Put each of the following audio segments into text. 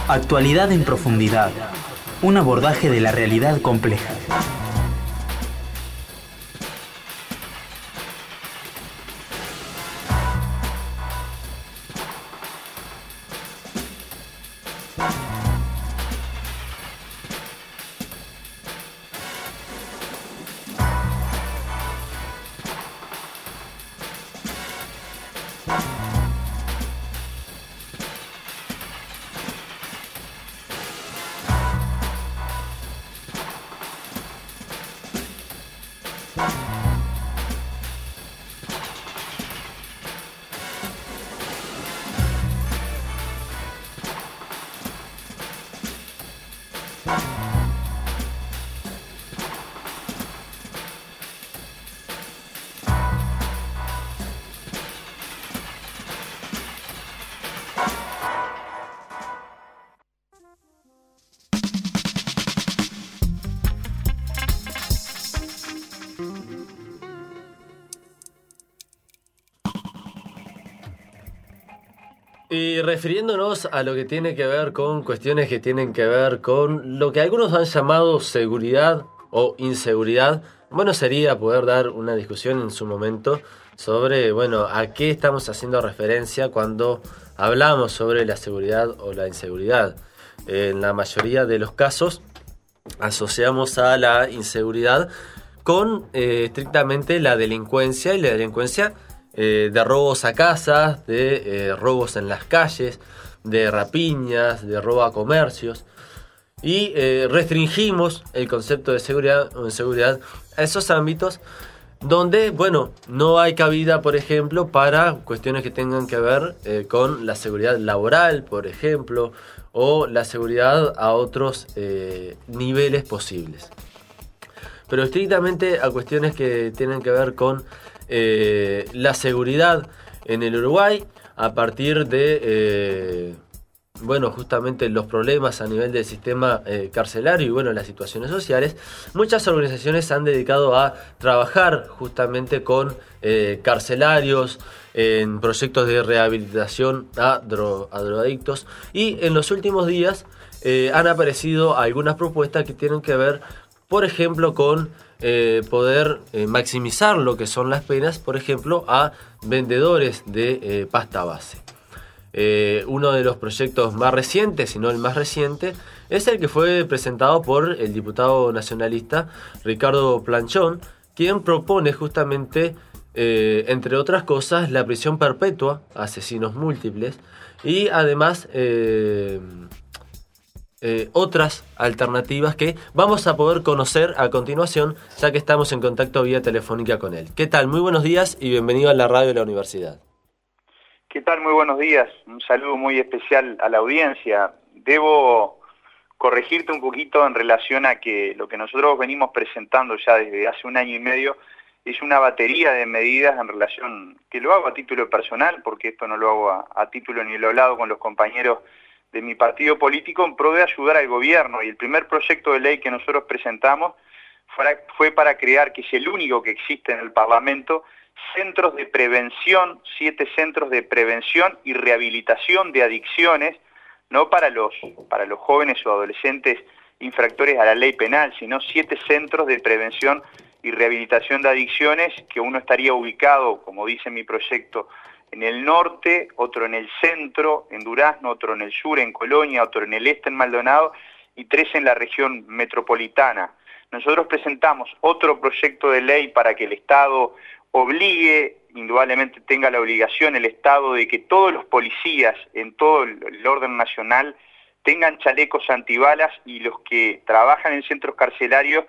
Actualidad en profundidad. Un abordaje de la realidad compleja. Y refiriéndonos a lo que tiene que ver con cuestiones que tienen que ver con lo que algunos han llamado seguridad o inseguridad, bueno, sería poder dar una discusión en su momento sobre, bueno, a qué estamos haciendo referencia cuando hablamos sobre la seguridad o la inseguridad. En la mayoría de los casos asociamos a la inseguridad con estrictamente la delincuencia, y la delincuencia de robos a casas, de robos en las calles, de rapiñas, de robo a comercios, y restringimos el concepto de seguridad o inseguridad a esos ámbitos donde, bueno, no hay cabida, por ejemplo, para cuestiones que tengan que ver con la seguridad laboral, por ejemplo, o la seguridad a otros niveles posibles. Pero estrictamente a cuestiones que tienen que ver con la seguridad en el Uruguay, a partir de, bueno, justamente los problemas a nivel del sistema carcelario y, bueno, las situaciones sociales, muchas organizaciones han dedicado a trabajar justamente con carcelarios, en proyectos de rehabilitación a drogadictos, y en los últimos días han aparecido algunas propuestas que tienen que ver, por ejemplo, con poder maximizar lo que son las penas, por ejemplo, a vendedores de pasta base. Uno de los proyectos más recientes, si no el más reciente, es el que fue presentado por el diputado nacionalista Ricardo Planchón, quien propone justamente, entre otras cosas, la prisión perpetua a asesinos múltiples y además otras alternativas que vamos a poder conocer a continuación, ya que estamos en contacto vía telefónica con él. ¿Qué tal? Muy buenos días y bienvenido a la radio de la universidad. ¿Qué tal? Muy buenos días. Un saludo muy especial a la audiencia. Debo corregirte un poquito en relación a que lo que nosotros venimos presentando ya desde hace 1 año y medio es una batería de medidas en relación, que lo hago a título personal, porque esto no lo hago a título ni lo he hablado con los compañeros de mi partido político, en pro de ayudar al gobierno. Y el primer proyecto de ley que nosotros presentamos fue para crear, que es el único que existe en el Parlamento, centros de prevención, 7 centros de prevención y rehabilitación de adicciones, no para los jóvenes o adolescentes infractores a la ley penal, sino 7 centros de prevención y rehabilitación de adicciones, que uno estaría ubicado, como dice mi proyecto, en el norte, otro en el centro, en Durazno, otro en el sur, en Colonia, otro en el este, en Maldonado, y 3 en la región metropolitana. Nosotros presentamos otro proyecto de ley para que el Estado obligue, indudablemente tenga la obligación el Estado de que todos los policías en todo el orden nacional tengan chalecos antibalas, y los que trabajan en centros carcelarios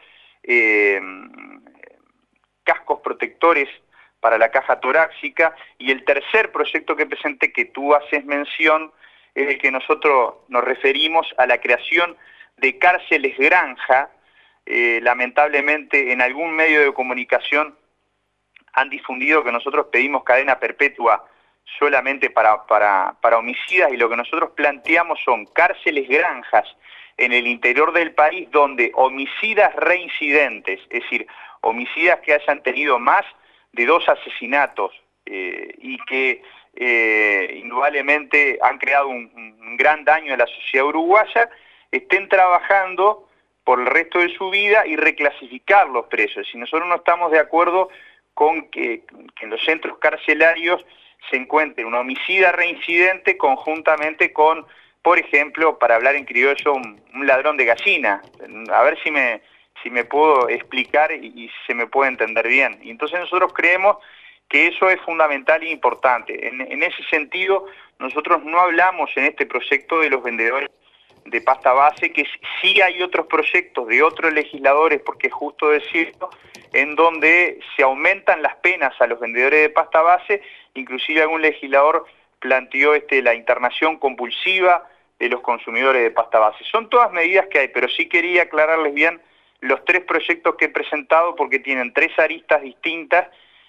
cascos protectores para la caja torácica. Y el tercer proyecto que presenté, que tú haces mención, es el que nosotros nos referimos a la creación de cárceles granja. Lamentablemente en algún medio de comunicación han difundido que nosotros pedimos cadena perpetua solamente para homicidas, y lo que nosotros planteamos son cárceles granjas en el interior del país, donde homicidas reincidentes, es decir, homicidas que hayan tenido más de 2 asesinatos y que indudablemente han creado un gran daño a la sociedad uruguaya, estén trabajando por el resto de su vida y reclasificar los presos. Si nosotros no estamos de acuerdo con que en los centros carcelarios se encuentre un homicida reincidente conjuntamente con, por ejemplo, para hablar en criollo, un ladrón de gallina. A ver si me puedo explicar y se me puede entender bien. Y entonces nosotros creemos que eso es fundamental e importante. En ese sentido, nosotros no hablamos en este proyecto de los vendedores de pasta base, que sí hay otros proyectos de otros legisladores, porque es justo decirlo, en donde se aumentan las penas a los vendedores de pasta base. Inclusive algún legislador planteó la internación compulsiva de los consumidores de pasta base. Son todas medidas que hay, pero sí quería aclararles bien los tres proyectos que he presentado, porque tienen tres aristas distintas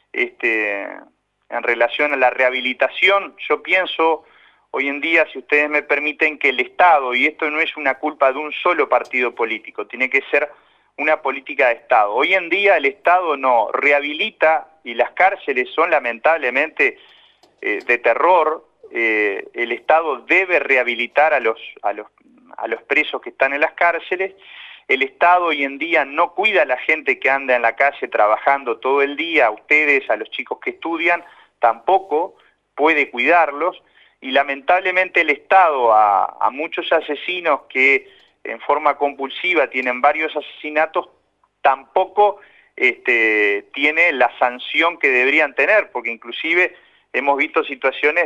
en relación a la rehabilitación. Yo pienso hoy en día, si ustedes me permiten, que el Estado, y esto no es una culpa de un solo partido político, tiene que ser una política de Estado. Hoy en día el Estado no rehabilita, y las cárceles son lamentablemente de terror. El Estado debe rehabilitar a los presos que están en las cárceles. El Estado hoy en día no cuida a la gente que anda en la calle trabajando todo el día, a ustedes, a los chicos que estudian, tampoco puede cuidarlos. Y lamentablemente el Estado a muchos asesinos que en forma compulsiva tienen varios asesinatos, tampoco tiene la sanción que deberían tener, porque inclusive hemos visto situaciones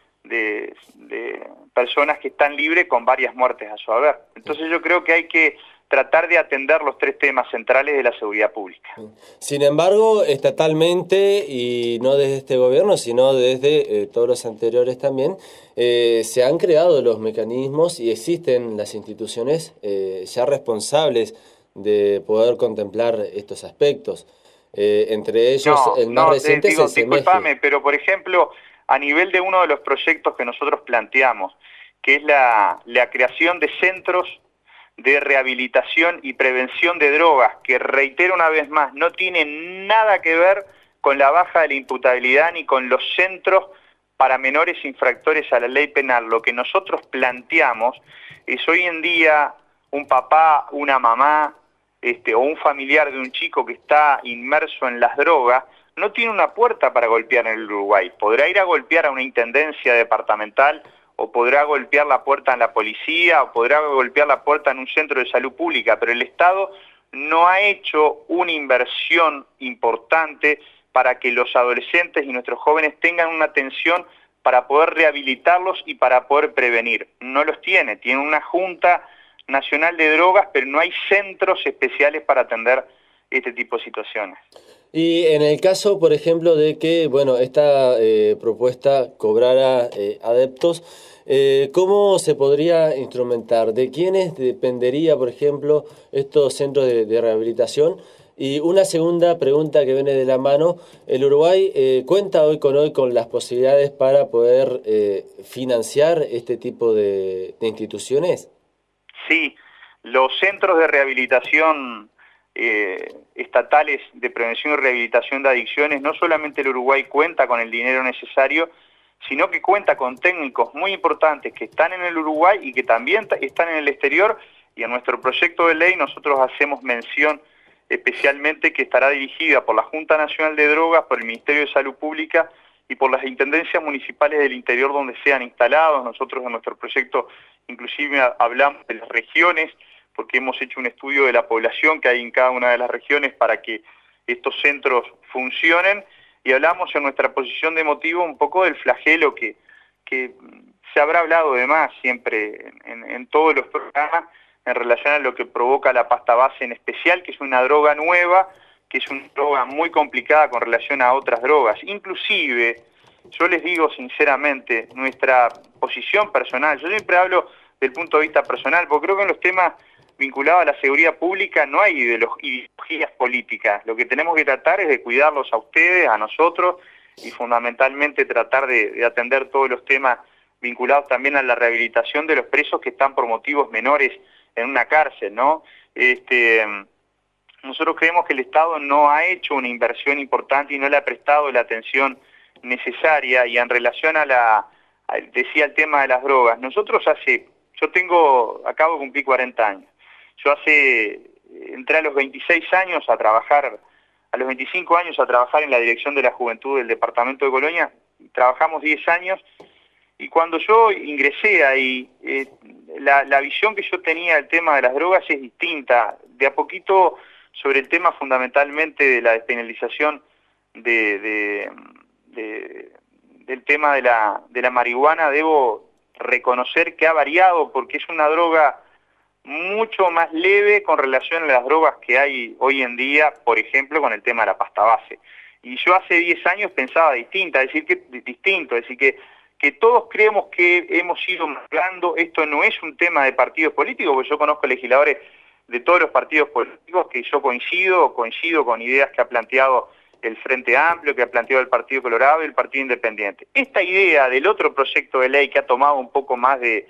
de personas que están libres con varias muertes a su haber. Entonces yo creo que hay que tratar de atender los tres temas centrales de la seguridad pública. Sin embargo, estatalmente, y no desde este gobierno, sino desde todos los anteriores también, se han creado los mecanismos y existen las instituciones ya responsables de poder contemplar estos aspectos. Entre ellos, el más reciente es el SEMEGI. Disculpame, pero por ejemplo, a nivel de uno de los proyectos que nosotros planteamos, que es la creación de centros de rehabilitación y prevención de drogas, que reitero una vez más, no tiene nada que ver con la baja de la imputabilidad ni con los centros para menores infractores a la ley penal. Lo que nosotros planteamos es hoy en día un papá, una mamá, o un familiar de un chico que está inmerso en las drogas, no tiene una puerta para golpear en el Uruguay. Podrá ir a golpear a una intendencia departamental, o podrá golpear la puerta en la policía, o podrá golpear la puerta en un centro de salud pública, pero el Estado no ha hecho una inversión importante para que los adolescentes y nuestros jóvenes tengan una atención para poder rehabilitarlos y para poder prevenir. No los tiene una Junta Nacional de Drogas, pero no hay centros especiales para atender este tipo de situaciones. Y en el caso, por ejemplo, de que esta propuesta cobrara adeptos, ¿cómo se podría instrumentar? ¿De quiénes dependería, por ejemplo, estos centros de rehabilitación? Y una segunda pregunta que viene de la mano, ¿el Uruguay cuenta hoy con las posibilidades para poder financiar este tipo de instituciones? Sí, los centros de rehabilitación estatales de prevención y rehabilitación de adicciones, no solamente el Uruguay cuenta con el dinero necesario, sino que cuenta con técnicos muy importantes que están en el Uruguay y que también están en el exterior, y en nuestro proyecto de ley nosotros hacemos mención especialmente que estará dirigida por la Junta Nacional de Drogas, por el Ministerio de Salud Pública y por las intendencias municipales del interior donde sean instalados. Nosotros en nuestro proyecto inclusive hablamos de las regiones, porque hemos hecho un estudio de la población que hay en cada una de las regiones para que estos centros funcionen, y hablamos en nuestra posición de motivo un poco del flagelo que se habrá hablado de más siempre en todos los programas en relación a lo que provoca la pasta base en especial, que es una droga nueva, que es una droga muy complicada con relación a otras drogas. Inclusive, yo les digo sinceramente, nuestra posición personal, yo siempre hablo del punto de vista personal, porque creo que en los temas vinculados a la seguridad pública no hay ideologías políticas. Lo que tenemos que tratar es de cuidarlos a ustedes, a nosotros, y fundamentalmente tratar de atender todos los temas vinculados también a la rehabilitación de los presos que están por motivos menores en una cárcel, ¿no? Nosotros creemos que el Estado no ha hecho una inversión importante y no le ha prestado la atención necesaria y en relación decía el tema de las drogas. Nosotros acabo de cumplir 40 años. Yo entré a los 26 años a trabajar, a los 25 años a trabajar en la Dirección de la Juventud del Departamento de Colonia. Trabajamos 10 años y cuando yo ingresé ahí, la visión que yo tenía del tema de las drogas es distinta. De a poquito, sobre el tema fundamentalmente de la despenalización del tema de la marihuana, debo reconocer que ha variado porque es una droga mucho más leve con relación a las drogas que hay hoy en día, por ejemplo, con el tema de la pasta base. Y yo hace 10 años pensaba distinto, es decir, que todos creemos que hemos ido mezclando. Esto no es un tema de partidos políticos, porque yo conozco legisladores de todos los partidos políticos que yo coincido con ideas que ha planteado el Frente Amplio, que ha planteado el Partido Colorado y el Partido Independiente. Esta idea del otro proyecto de ley que ha tomado un poco más de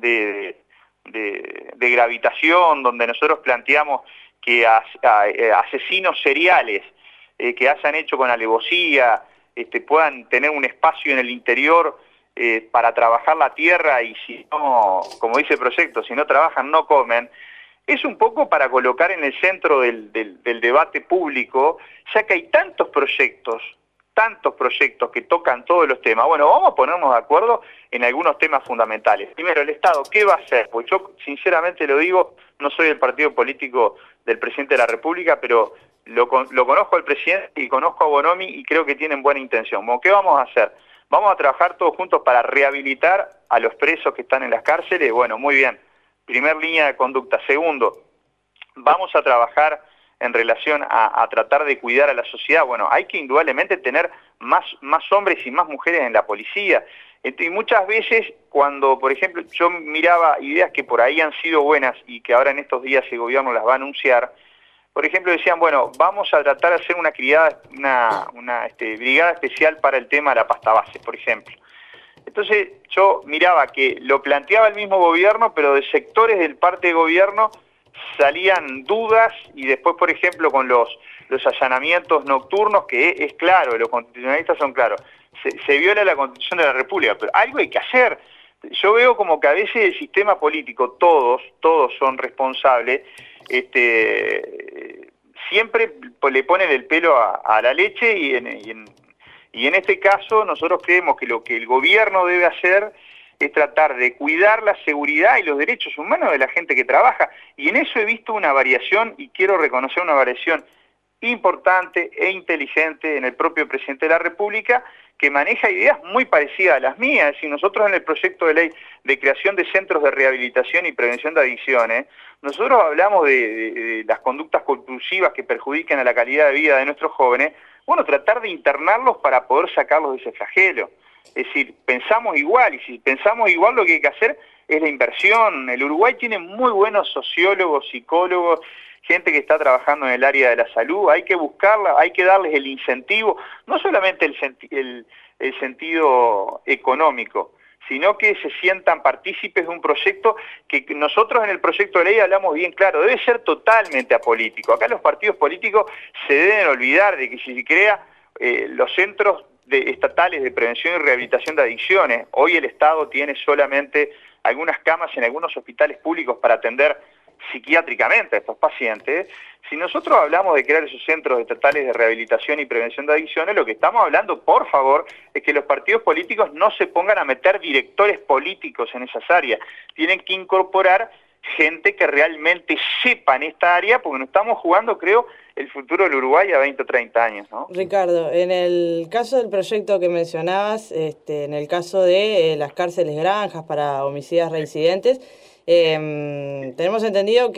gravitación, donde nosotros planteamos que asesinos seriales que hayan hecho con alevosía puedan tener un espacio en el interior para trabajar la tierra, y si no, como dice el proyecto, si no trabajan no comen, es un poco para colocar en el centro del debate público, ya que hay tantos proyectos que tocan todos los temas. Bueno, vamos a ponernos de acuerdo en algunos temas fundamentales. Primero, el Estado, ¿qué va a hacer? Pues yo, sinceramente lo digo, no soy del partido político del presidente de la República, pero lo conozco al presidente y conozco a Bonomi y creo que tienen buena intención. Bueno, ¿qué vamos a hacer? Vamos a trabajar todos juntos para rehabilitar a los presos que están en las cárceles. Bueno, muy bien. Primer línea de conducta. Segundo, vamos a trabajar en relación a tratar de cuidar a la sociedad. Bueno, hay que indudablemente tener más hombres y más mujeres en la policía. Y muchas veces cuando, por ejemplo, yo miraba ideas que por ahí han sido buenas y que ahora en estos días el gobierno las va a anunciar, por ejemplo decían, bueno, vamos a tratar de hacer una brigada especial para el tema de la pasta base, por ejemplo. Entonces yo miraba que lo planteaba el mismo gobierno, pero de sectores del parte de gobierno salían dudas, y después, por ejemplo, con los allanamientos nocturnos, que es claro, los constitucionalistas son claros, se viola la Constitución de la República, pero algo hay que hacer. Yo veo como que a veces el sistema político, todos son responsables, siempre le ponen el pelo a la leche, y en este caso nosotros creemos que lo que el gobierno debe hacer es tratar de cuidar la seguridad y los derechos humanos de la gente que trabaja, y en eso he visto una variación, y quiero reconocer una variación importante e inteligente en el propio presidente de la República, que maneja ideas muy parecidas a las mías. Y nosotros en el proyecto de ley de creación de centros de rehabilitación y prevención de adicciones, nosotros hablamos de las conductas compulsivas que perjudican a la calidad de vida de nuestros jóvenes. Bueno, tratar de internarlos para poder sacarlos de ese flagelo. Es decir, pensamos igual, y si pensamos igual lo que hay que hacer es la inversión. El Uruguay tiene muy buenos sociólogos, psicólogos, gente que está trabajando en el área de la salud. Hay que buscarla, hay que darles el incentivo, no solamente el sentido económico, sino que se sientan partícipes de un proyecto que nosotros en el proyecto de ley hablamos bien claro, debe ser totalmente apolítico. Acá los partidos políticos se deben olvidar de que si se crea los centros estatales de prevención y rehabilitación de adicciones, hoy el Estado tiene solamente algunas camas en algunos hospitales públicos para atender psiquiátricamente a estos pacientes. Si nosotros hablamos de crear esos centros estatales de rehabilitación y prevención de adicciones, lo que estamos hablando, por favor, es que los partidos políticos no se pongan a meter directores políticos en esas áreas. Tienen que incorporar gente que realmente sepa en esta área, porque nos estamos jugando, creo, el futuro del Uruguay a 20 o 30 años, ¿no? Ricardo, en el caso del proyecto que mencionabas, en el caso de las cárceles granjas para homicidas reincidentes, tenemos entendido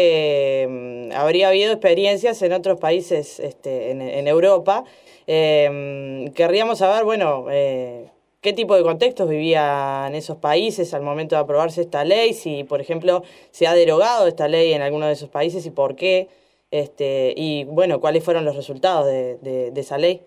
que habría habido experiencias en otros países en Europa. Querríamos saber, bueno, qué tipo de contextos vivían esos países al momento de aprobarse esta ley, si, por ejemplo, se ha derogado esta ley en alguno de esos países y por qué, y, bueno, cuáles fueron los resultados de esa ley.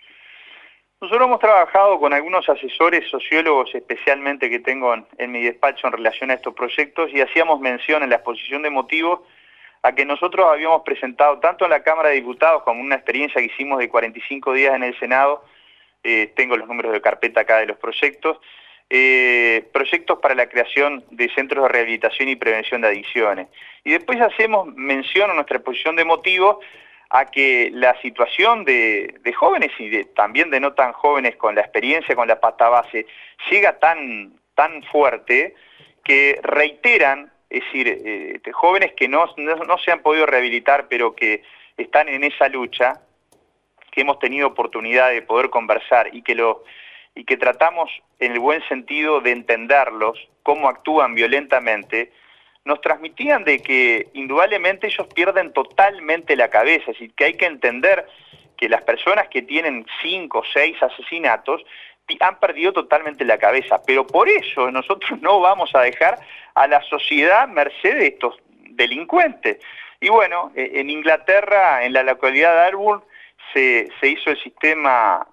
Nosotros hemos trabajado con algunos asesores sociólogos, especialmente que tengo en mi despacho en relación a estos proyectos, y hacíamos mención en la exposición de motivos a que nosotros habíamos presentado tanto en la Cámara de Diputados como una experiencia que hicimos de 45 días en el Senado, tengo los números de carpeta acá de los proyectos, proyectos para la creación de centros de rehabilitación y prevención de adicciones. Y después hacemos mención en nuestra exposición de motivos a que la situación de jóvenes y también de no tan jóvenes con la experiencia, con la pasta base, llega tan fuerte que reiteran, es decir, jóvenes que no se han podido rehabilitar, pero que están en esa lucha, que hemos tenido oportunidad de poder conversar y que tratamos en el buen sentido de entenderlos, cómo actúan violentamente, nos transmitían de que indudablemente ellos pierden totalmente la cabeza, es decir, que hay que entender que las personas que tienen 5 o 6 asesinatos han perdido totalmente la cabeza, pero por eso nosotros no vamos a dejar a la sociedad merced de estos delincuentes. Y bueno, en Inglaterra, en la localidad de Arburn, se hizo el sistema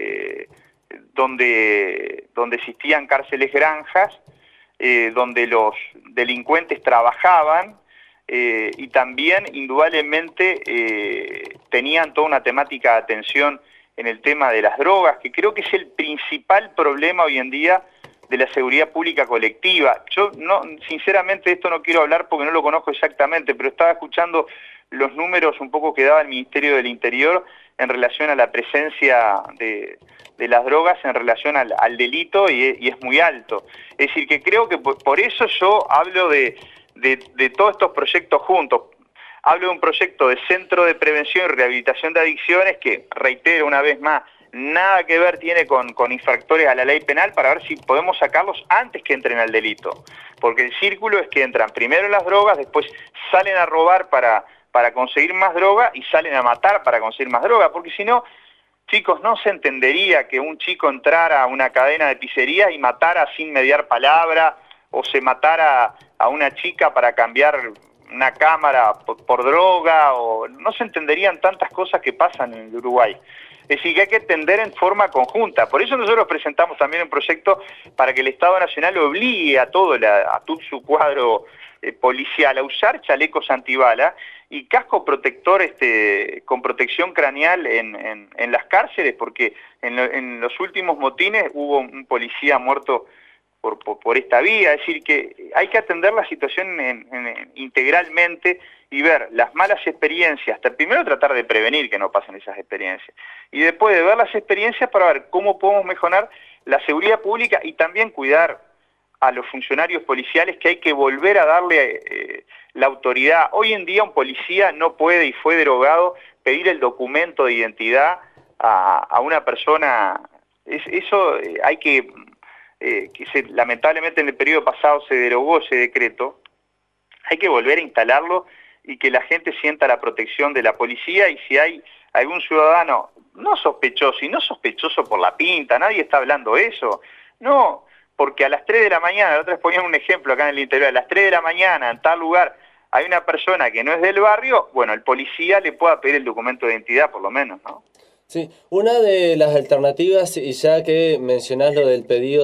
donde existían cárceles granjas, donde los delincuentes trabajaban y también indudablemente tenían toda una temática de atención en el tema de las drogas, que creo que es el principal problema hoy en día de la seguridad pública colectiva. Yo sinceramente esto no quiero hablar porque no lo conozco exactamente, pero estaba escuchando los números un poco que daba el Ministerio del Interior en relación a la presencia de las drogas en relación al delito y es muy alto. Es decir, que creo que por eso yo hablo de todos estos proyectos juntos. Hablo de un proyecto de centro de prevención y rehabilitación de adicciones que, reitero una vez más, nada que ver tiene con infractores a la ley penal, para ver si podemos sacarlos antes que entren al delito. Porque el círculo es que entran primero en las drogas, después salen a robar para conseguir más droga y salen a matar para conseguir más droga. Porque si no, chicos, no se entendería que un chico entrara a una cadena de pizzería y matara sin mediar palabra, o se matara a una chica para cambiar una cámara por droga, o no se entenderían tantas cosas que pasan en el Uruguay. Es decir, que hay que entender en forma conjunta. Por eso nosotros presentamos también un proyecto para que el Estado Nacional obligue a todo su cuadro policial a usar chalecos antibala y casco protector con protección craneal en las cárceles, porque en los últimos motines hubo un policía muerto por esta vía. Es decir, que hay que atender la situación integralmente y ver las malas experiencias, primero tratar de prevenir que no pasen esas experiencias, y después de ver las experiencias para ver cómo podemos mejorar la seguridad pública y también cuidar a los funcionarios policiales, que hay que volver a darle la autoridad. Hoy en día un policía no puede, y fue derogado, pedir el documento de identidad a una persona. Eso hay que lamentablemente en el periodo pasado se derogó ese decreto. Hay que volver a instalarlo y que la gente sienta la protección de la policía, y si hay algún ciudadano no sospechoso, y no sospechoso por la pinta, nadie está hablando eso, no, porque a las 3 de la mañana, la otra vez ponían un ejemplo acá en el interior, a las 3 de la mañana en tal lugar hay una persona que no es del barrio, bueno, el policía le pueda pedir el documento de identidad por lo menos, ¿no? Sí, una de las alternativas, y ya que mencionás lo del pedido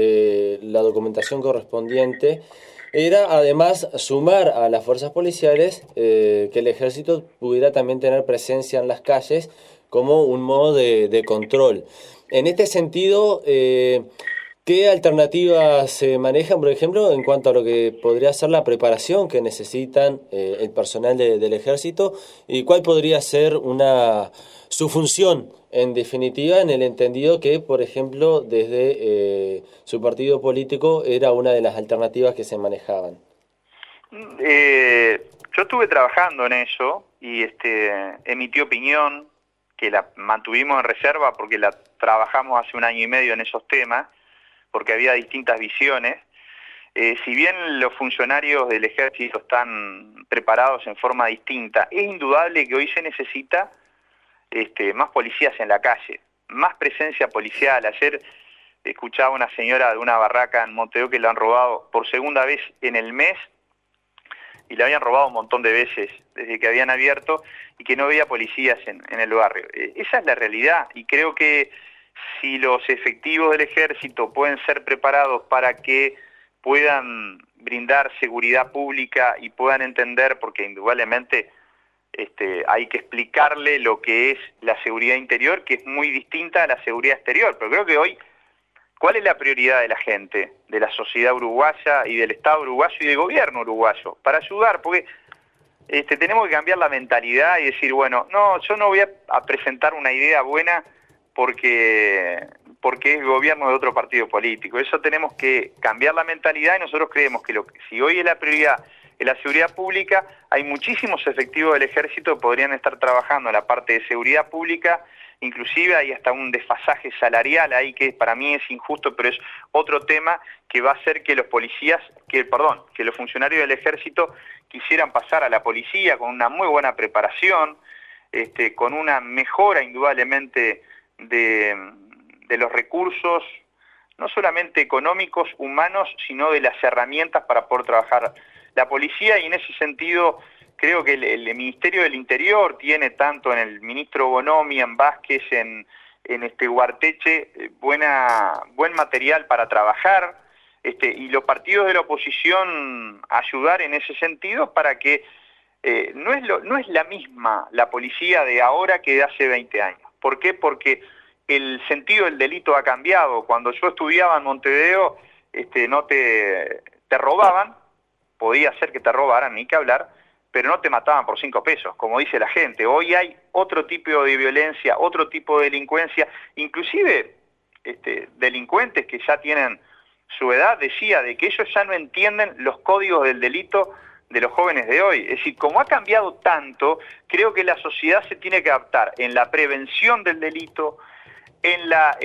de la documentación correspondiente, era además sumar a las fuerzas policiales que el ejército pudiera también tener presencia en las calles como un modo de control. En este sentido, ¿qué alternativas se manejan, por ejemplo, en cuanto a lo que podría ser la preparación que necesitan el personal del ejército, y cuál podría ser su función, en definitiva, en el entendido que, por ejemplo, desde su partido político era una de las alternativas que se manejaban? Yo estuve trabajando en eso y emití opinión, que la mantuvimos en reserva porque la trabajamos hace 1 año y medio en esos temas, porque había distintas visiones. Si bien los funcionarios del ejército están preparados en forma distinta, es indudable que hoy se necesita más policías en la calle, más presencia policial. Ayer escuchaba una señora de una barraca en Montevideo que la han robado por segunda vez en el mes, y la habían robado un montón de veces desde que habían abierto, y que no había policías en el barrio. Esa es la realidad, y creo que si los efectivos del ejército pueden ser preparados para que puedan brindar seguridad pública y puedan entender, porque indudablemente hay que explicarle lo que es la seguridad interior, que es muy distinta a la seguridad exterior. Pero creo que hoy, ¿cuál es la prioridad de la gente, de la sociedad uruguaya y del Estado uruguayo y del gobierno uruguayo? Para ayudar, porque tenemos que cambiar la mentalidad y decir, bueno, no, yo no voy a presentar una idea buena porque es el gobierno de otro partido político. Eso tenemos que cambiar la mentalidad, y nosotros creemos que si hoy es la prioridad en la seguridad pública, hay muchísimos efectivos del ejército que podrían estar trabajando en la parte de seguridad pública. Inclusive hay hasta un desfasaje salarial ahí que para mí es injusto, pero es otro tema que va a hacer que los funcionarios del ejército quisieran pasar a la policía con una muy buena preparación, con una mejora indudablemente de los recursos, no solamente económicos, humanos, sino de las herramientas para poder trabajar la policía. Y en ese sentido creo que el Ministerio del Interior tiene, tanto en el ministro Bonomi, en Vázquez, en Guarteche, buen material para trabajar, y los partidos de la oposición ayudar en ese sentido para que no es la misma la policía de ahora que de hace 20 años. ¿Por qué? Porque el sentido del delito ha cambiado. Cuando yo estudiaba en Montevideo, no te robaban, podía ser que te robaran, ni que hablar, pero no te mataban por 5 pesos, como dice la gente. Hoy hay otro tipo de violencia, otro tipo de delincuencia, inclusive delincuentes que ya tienen su edad, decía, de que ellos ya no entienden los códigos del delito de los jóvenes de hoy. Es decir, como ha cambiado tanto, creo que la sociedad se tiene que adaptar en la prevención del delito, en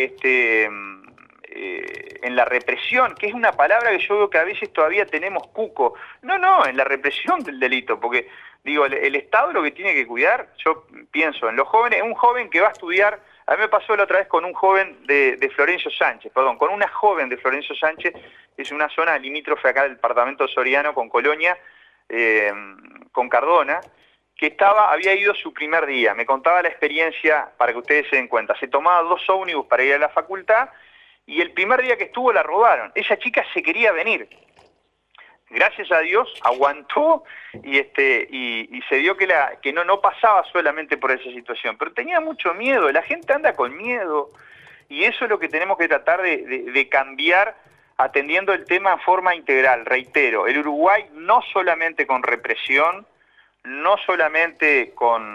la represión, que es una palabra que yo veo que a veces todavía tenemos cuco. No, en la represión del delito, porque digo, el Estado lo que tiene que cuidar, yo pienso en los jóvenes, un joven que va a estudiar. A mí me pasó la otra vez con un joven de Florencio Sánchez, con una joven de Florencio Sánchez, es una zona limítrofe acá del departamento Soriano con Colonia, con Cardona, que había ido su primer día. Me contaba la experiencia para que ustedes se den cuenta. Se tomaba 2 ómnibus para ir a la facultad y el primer día que estuvo la robaron. Esa chica se quería venir. Gracias a Dios aguantó y se dio que no pasaba solamente por esa situación, pero tenía mucho miedo. La gente anda con miedo y eso es lo que tenemos que tratar de cambiar, atendiendo el tema en forma integral. Reitero, el Uruguay no solamente con represión, no solamente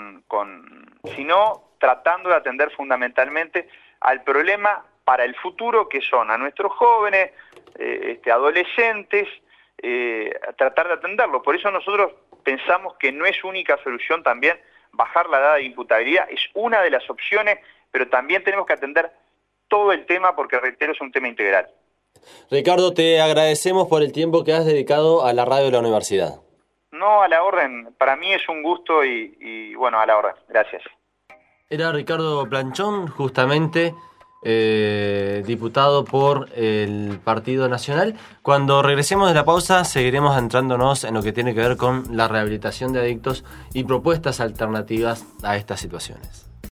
sino tratando de atender fundamentalmente al problema para el futuro, que son a nuestros jóvenes, adolescentes, tratar de atenderlo. Por eso nosotros pensamos que no es única solución también bajar la edad de imputabilidad, es una de las opciones, pero también tenemos que atender todo el tema porque, reitero, es un tema integral. Ricardo, te agradecemos por el tiempo que has dedicado a la radio de la universidad. No, a la orden. Para mí es un gusto y bueno, a la orden. Gracias. Era Ricardo Planchón, justamente diputado por el Partido Nacional. Cuando regresemos de la pausa, seguiremos entrándonos en lo que tiene que ver con la rehabilitación de adictos y propuestas alternativas a estas situaciones.